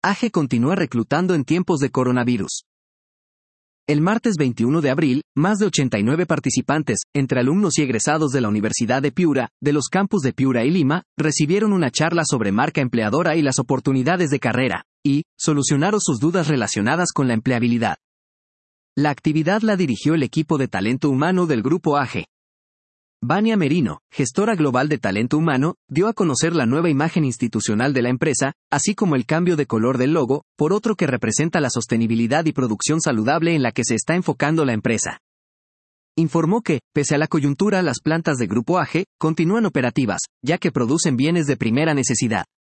AGE continúa reclutando en tiempos de coronavirus. El martes 21 de abril, más de 89 participantes, entre alumnos y egresados de la Universidad de Piura, de los campus de Piura y Lima, recibieron una charla sobre marca empleadora y las oportunidades de carrera, y solucionaron sus dudas relacionadas con la empleabilidad. La actividad la dirigió el equipo de talento humano del Grupo AGE. Vania Merino, gestora global de talento humano, dio a conocer la nueva imagen institucional de la empresa, así como el cambio de color del logo, por otro que representa la sostenibilidad y producción saludable en la que se está enfocando la empresa. Informó que, pese a la coyuntura, las plantas de Grupo AGE continúan operativas, ya que producen bienes de primera necesidad.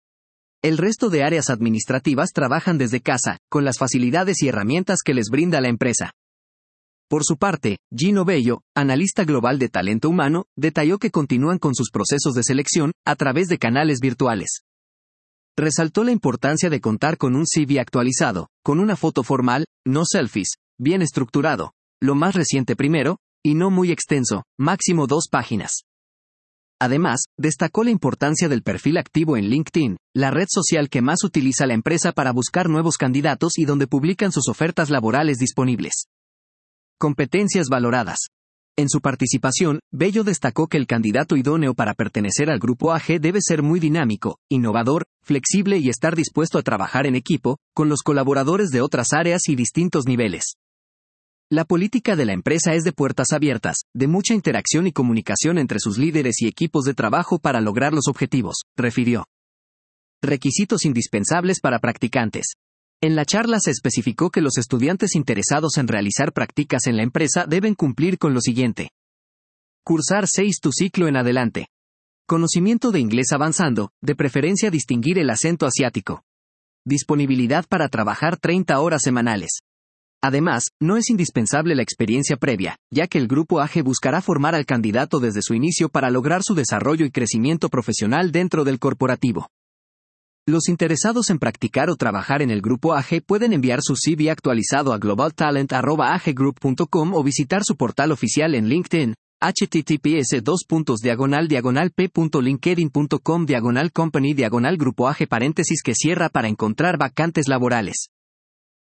El resto de áreas administrativas trabajan desde casa, con las facilidades y herramientas que les brinda la empresa. Por su parte, Gino Bello, analista global de talento humano, detalló que continúan con sus procesos de selección a través de canales virtuales. Resaltó la importancia de contar con un CV actualizado, con una foto formal, no selfies, bien estructurado, lo más reciente primero, y no muy extenso, máximo 2 páginas. Además, destacó la importancia del perfil activo en LinkedIn, la red social que más utiliza la empresa para buscar nuevos candidatos y donde publican sus ofertas laborales disponibles. Competencias valoradas. En su participación, Bello destacó que el candidato idóneo para pertenecer al Grupo AGE debe ser muy dinámico, innovador, flexible y estar dispuesto a trabajar en equipo, con los colaboradores de otras áreas y distintos niveles. La política de la empresa es de puertas abiertas, de mucha interacción y comunicación entre sus líderes y equipos de trabajo para lograr los objetivos, refirió. Requisitos indispensables para practicantes. En la charla se especificó que los estudiantes interesados en realizar prácticas en la empresa deben cumplir con lo siguiente. Cursar 6 tu ciclo en adelante. Conocimiento de inglés avanzando, de preferencia distinguir el acento asiático. Disponibilidad para trabajar 30 horas semanales. Además, no es indispensable la experiencia previa, ya que el Grupo AGE buscará formar al candidato desde su inicio para lograr su desarrollo y crecimiento profesional dentro del corporativo. Los interesados en practicar o trabajar en el Grupo AGE pueden enviar su CV actualizado a globaltalent@agegroup.com o visitar su portal oficial en LinkedIn, https://p.linkedin.com/company/Grupo AGE para encontrar vacantes laborales.